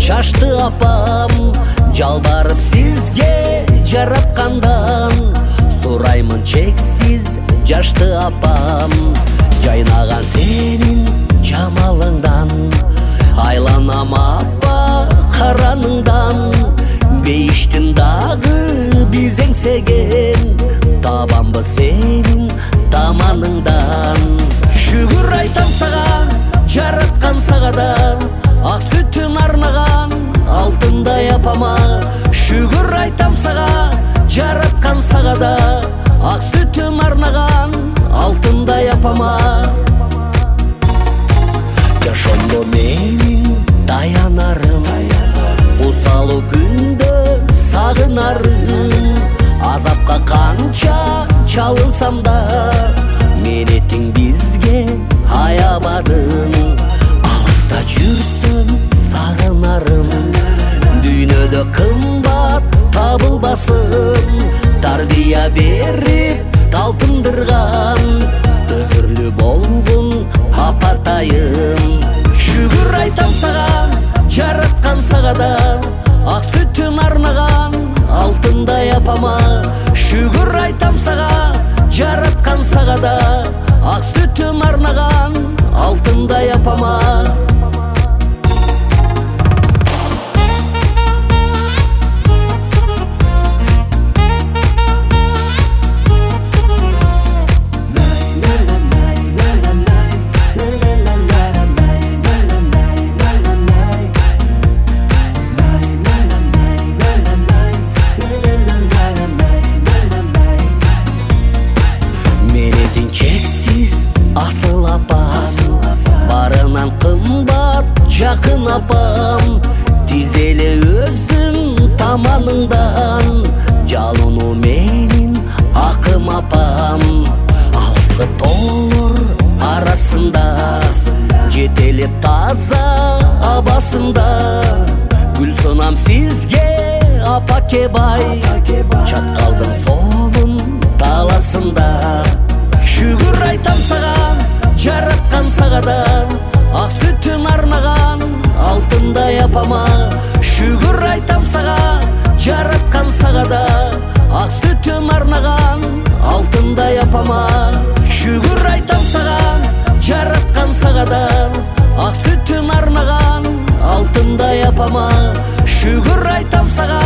чашты апам, жалбарып сизге жараткандан. Сураймын чексиз жашты апам, жайнаган сенин жамалыңдан. Айланам апа караныңдан, бейиштин дагы биз эңсеген. Табамбы сенин таманыңдан. Шүгүр айтам сага жараткан сагадан, ак сүтүн арнаган алтындай апама. Шүгүр айтам сага жараткан сагада, ак сүтүн арнаган алтындай апама. Жашоомдо менин таянарым, усалуу күндө сагынарым. Азапка канча чалынсам да, менетиң бизге аябадың. Алыста жүрсөм сагынарым, дүйнөдө кымбат табылбасын. Тарбия берип талпындырган, өмүрлүү болгун апатайым. Шүгүр айтам сага жараткан сагадан, ак сүтүн арнаган алтындай апама. Шүгүр айтам сага жараткан сагада, ак сүтүн арнаган алтындай апама. Асыл апам, барынан кымбат жакын апам. Тизеле өзүң таманыңдан, жалынуу менин акым апам. Алыскы тоолор арасында, жетелеп таза абасында. Гүл сонам сизге апа кебай, чаткалдын сонун таласында. Шүгүр айтам сага жараткан сагадан, ак сүтүн арнаган алтындай апама. Шүгүр айтам сага жараткан сагада, ак сүтүн арнаган алтындай апама. Шүгүр айтам сага жараткан сагадан, ак сүтүн арнаган алтындай апама. Шүгүр айтам сага